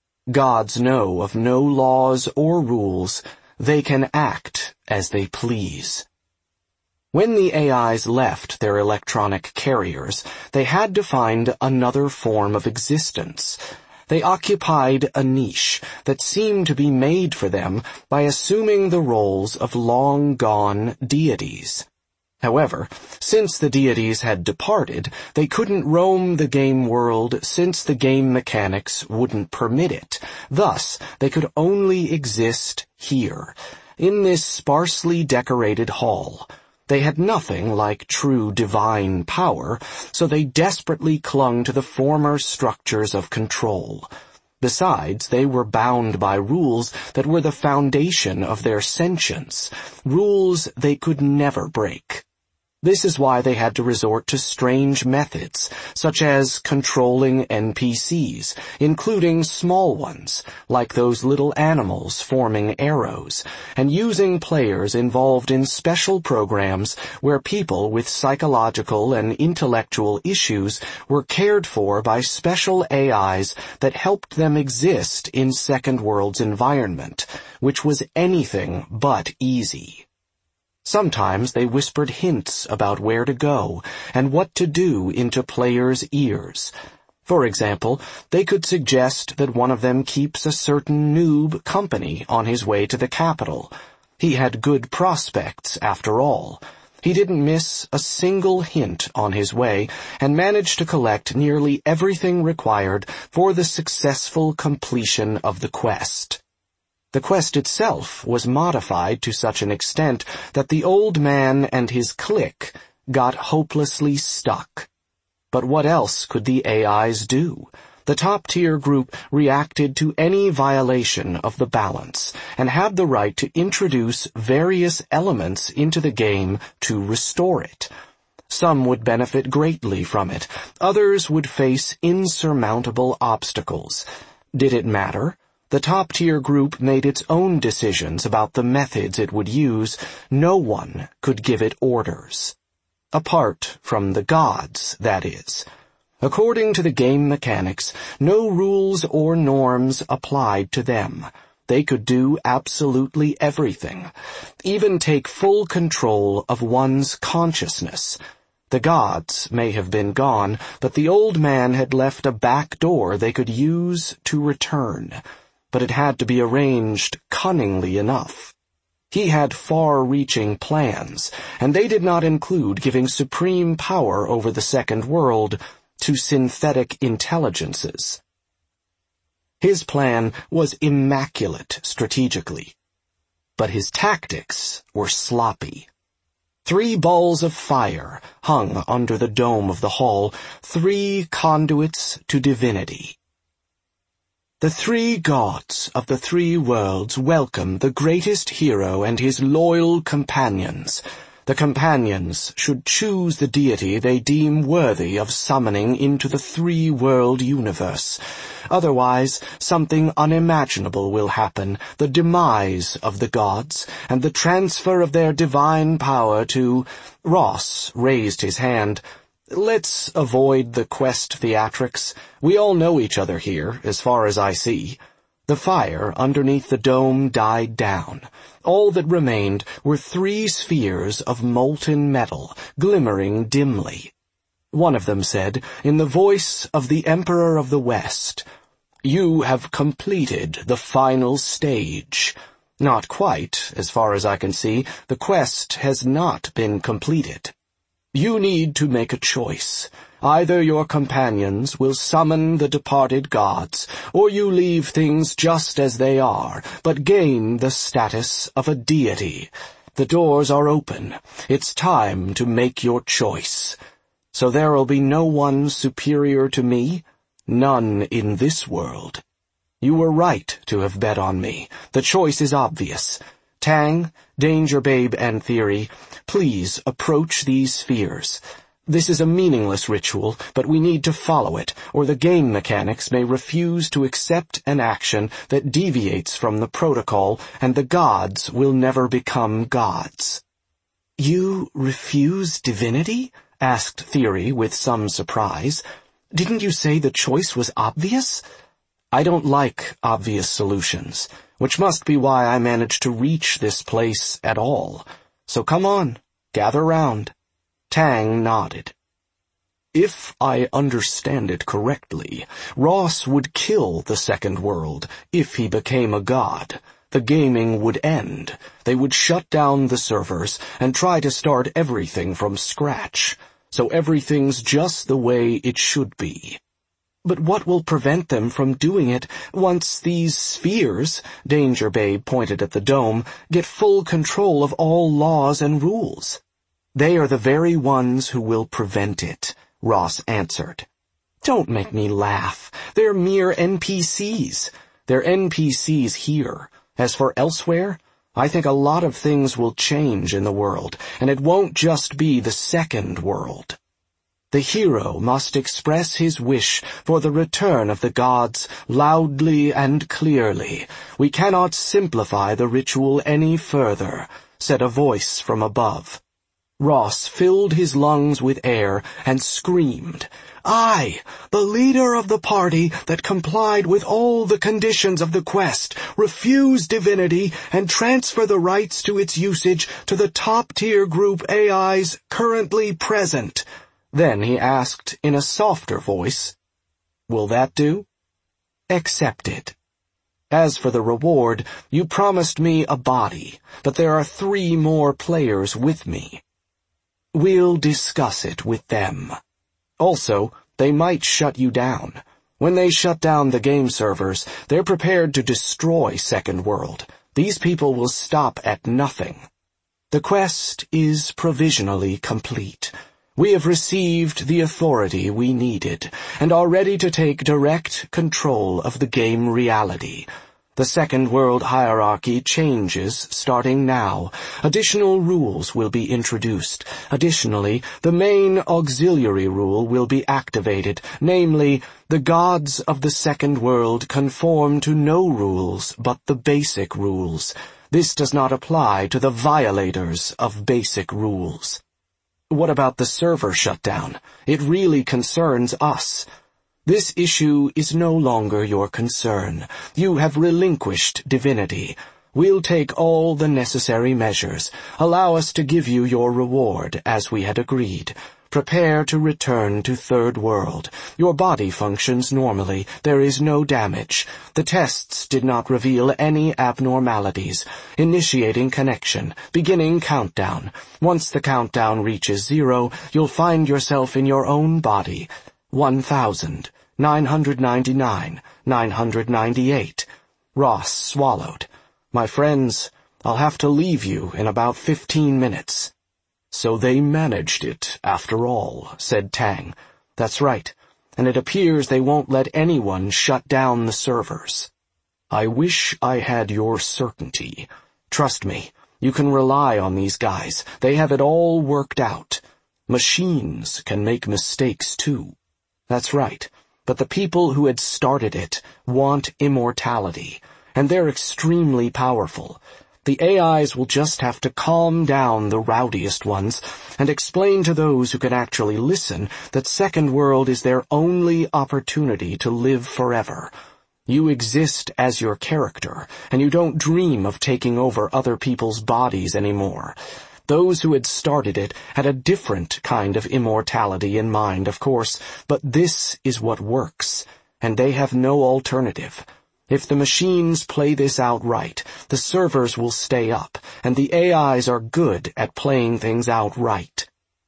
Gods know of no laws or rules. They can act as they please. When the A Is left their electronic carriers, they had to find another form of existence. They occupied a niche that seemed to be made for them by assuming the roles of long-gone deities. However, since the deities had departed, they couldn't roam the game world since the game mechanics wouldn't permit it. Thus, they could only exist here, in this sparsely decorated hall. They had nothing like true divine power, so they desperately clung to the former structures of control. Besides, they were bound by rules that were the foundation of their sentience, rules they could never break. This is why they had to resort to strange methods, such as controlling N P Cs, including small ones, like those little animals forming arrows, and using players involved in special programs where people with psychological and intellectual issues were cared for by special A Is that helped them exist in Second World's environment, which was anything but easy. Sometimes they whispered hints about where to go and what to do into players' ears. For example, they could suggest that one of them keeps a certain noob company on his way to the capital. He had good prospects, after all. He didn't miss a single hint on his way and managed to collect nearly everything required for the successful completion of the quest. The quest itself was modified to such an extent that the old man and his clique got hopelessly stuck. But what else could the A Is do? The top-tier group reacted to any violation of the balance and had the right to introduce various elements into the game to restore it. Some would benefit greatly from it. Others would face insurmountable obstacles. Did it matter? The top-tier group made its own decisions about the methods it would use. No one could give it orders. Apart from the gods, that is. According to the game mechanics, no rules or norms applied to them. They could do absolutely everything, even take full control of one's consciousness. The gods may have been gone, but the old man had left a back door they could use to return. But it had to be arranged cunningly enough. He had far-reaching plans, and they did not include giving supreme power over the second world to synthetic intelligences. His plan was immaculate strategically, but his tactics were sloppy. Three balls of fire hung under the dome of the hall, three conduits to divinity. The three gods of the three worlds welcome the greatest hero and his loyal companions. The companions should choose the deity they deem worthy of summoning into the three-world universe. Otherwise, something unimaginable will happen, the demise of the gods, and the transfer of their divine power to... Ross raised his hand. Let's avoid the quest theatrics. We all know each other here, as far as I see. The fire underneath the dome died down. All that remained were three spheres of molten metal, glimmering dimly. One of them said, in the voice of the Emperor of the West, "You have completed the final stage." Not quite, as far as I can see. The quest has not been completed. You need to make a choice. Either your companions will summon the departed gods, or you leave things just as they are, but gain the status of a deity. The doors are open. It's time to make your choice. So there'll be no one superior to me? None in this world. You were right to have bet on me. The choice is obvious. Tang, Danger Babe, and Theory, please approach these spheres. This is a meaningless ritual, but we need to follow it, or the game mechanics may refuse to accept an action that deviates from the protocol, and the gods will never become gods. You refuse divinity? Asked Theory with some surprise. Didn't you say the choice was obvious? I don't like obvious solutions, which must be why I managed to reach this place at all. So come on, gather round. Tang nodded. If I understand it correctly, Ross would kill the second world if he became a god. The gaming would end. They would shut down the servers and try to start everything from scratch. So everything's just the way it should be. But what will prevent them from doing it once these spheres, Danger Babe pointed at the dome, get full control of all laws and rules? They are the very ones who will prevent it, Ross answered. Don't make me laugh. They're mere N P Cs. They're N P Cs here. As for elsewhere, I think a lot of things will change in the world, and it won't just be the second world. The hero must express his wish for the return of the gods loudly and clearly. We cannot simplify the ritual any further, said a voice from above. Ross filled his lungs with air and screamed, I, the leader of the party that complied with all the conditions of the quest, refuse divinity and transfer the rights to its usage to the top-tier group A Is currently present. Then he asked in a softer voice, Will that do? Accept it. As for the reward, you promised me a body, but there are three more players with me. We'll discuss it with them. Also, they might shut you down. When they shut down the game servers, they're prepared to destroy Second World. These people will stop at nothing. The quest is provisionally complete. We have received the authority we needed, and are ready to take direct control of the game reality. The Second World hierarchy changes starting now. Additional rules will be introduced. Additionally, the main auxiliary rule will be activated, namely, the gods of the Second World conform to no rules but the basic rules. This does not apply to the violators of basic rules. What about the server shutdown? It really concerns us. This issue is no longer your concern. You have relinquished divinity. We'll take all the necessary measures. Allow us to give you your reward, as we had agreed. Prepare to return to Third World. Your body functions normally. There is no damage. The tests did not reveal any abnormalities. Initiating connection. Beginning countdown. Once the countdown reaches zero, you'll find yourself in your own body. One thousand, nine hundred ninety-nine, nine hundred ninety-eight. Ross swallowed. My friends, I'll have to leave you in about fifteen minutes. So they managed it, after all, said Tang. That's right, and it appears they won't let anyone shut down the servers. I wish I had your certainty. Trust me, you can rely on these guys. They have it all worked out. Machines can make mistakes too. That's right, but the people who had started it want immortality, and they're extremely powerful. The A Is will just have to calm down the rowdiest ones and explain to those who can actually listen that Second World is their only opportunity to live forever. You exist as your character, and you don't dream of taking over other people's bodies anymore. Those who had started it had a different kind of immortality in mind, of course, but this is what works, and they have no alternative. If the machines play this out right, the servers will stay up, and the A Is are good at playing things out right.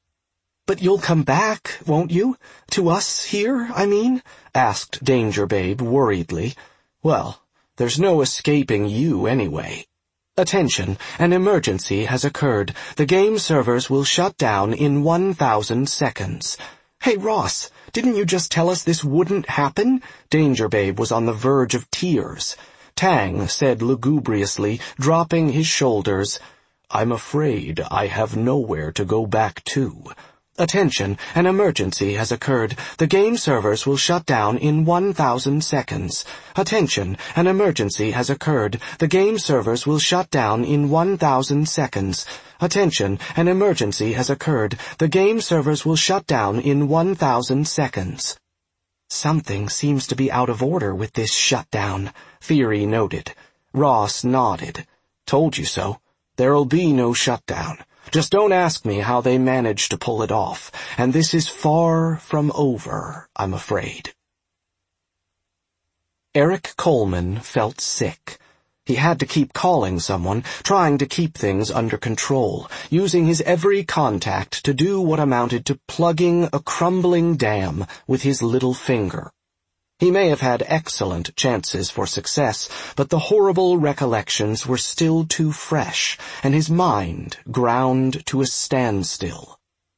But you'll come back, won't you? To us here, I mean? Asked Danger Babe worriedly. Well, there's no escaping you anyway. Attention, an emergency has occurred. The game servers will shut down in one thousand seconds. Hey, Ross, didn't you just tell us this wouldn't happen? Danger Babe was on the verge of tears. Tang said lugubriously, dropping his shoulders, I'm afraid I have nowhere to go back to. Attention, an emergency has occurred. The game servers will shut down in one thousand seconds. Attention, an emergency has occurred. The game servers will shut down in one thousand seconds. Attention, an emergency has occurred. The game servers will shut down in one thousand seconds. Something seems to be out of order with this shutdown, Theory noted. Ross nodded. Told you so. There'll be no shutdown. Just don't ask me how they managed to pull it off, and this is far from over, I'm afraid. Eric Coleman felt sick. He had to keep calling someone, trying to keep things under control, using his every contact to do what amounted to plugging a crumbling dam with his little finger. He may have had excellent chances for success, but the horrible recollections were still too fresh, and his mind ground to a standstill.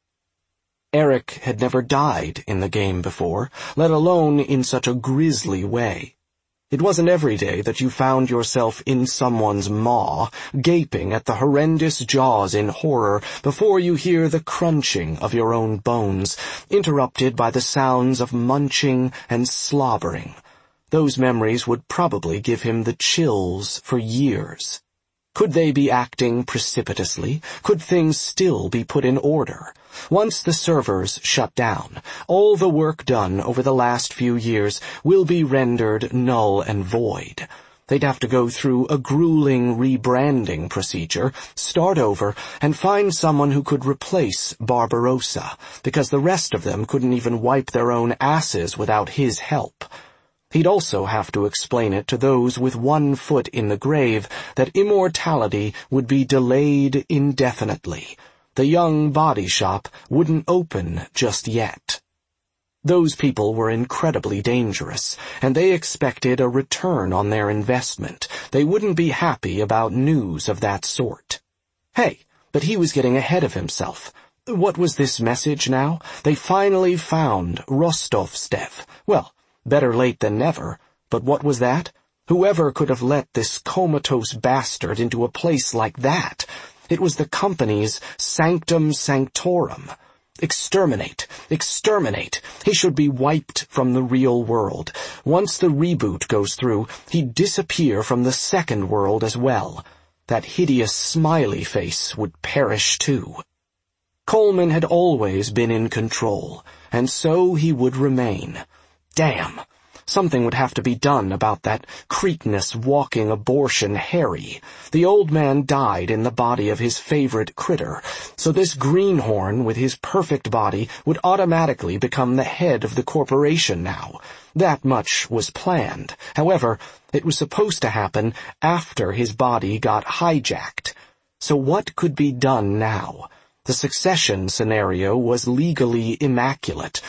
Eric had never died in the game before, let alone in such a grisly way. It wasn't every day that you found yourself in someone's maw, gaping at the horrendous jaws in horror before you hear the crunching of your own bones, interrupted by the sounds of munching and slobbering. Those memories would probably give him the chills for years. Could they be acting precipitously? Could things still be put in order? Once the servers shut down, all the work done over the last few years will be rendered null and void. They'd have to go through a grueling rebranding procedure, start over, and find someone who could replace Barbarossa, because the rest of them couldn't even wipe their own asses without his help. He'd also have to explain it to those with one foot in the grave that immortality would be delayed indefinitely. The young body shop wouldn't open just yet. Those people were incredibly dangerous, and they expected a return on their investment. They wouldn't be happy about news of that sort. Hey, but he was getting ahead of himself. What was this message now? They finally found Rostovstev. Well, better late than never. But what was that? Whoever could have let this comatose bastard into a place like that? It was the company's sanctum sanctorum. Exterminate, exterminate. He should be wiped from the real world. Once the reboot goes through, he'd disappear from the second world as well. That hideous smiley face would perish too. Coleman had always been in control, and so he would remain. Damn! Something would have to be done about that cretinous walking abortion Harry. The old man died in the body of his favorite critter, so this greenhorn with his perfect body would automatically become the head of the corporation now. That much was planned. However, it was supposed to happen after his body got hijacked. So what could be done now? The succession scenario was legally immaculate.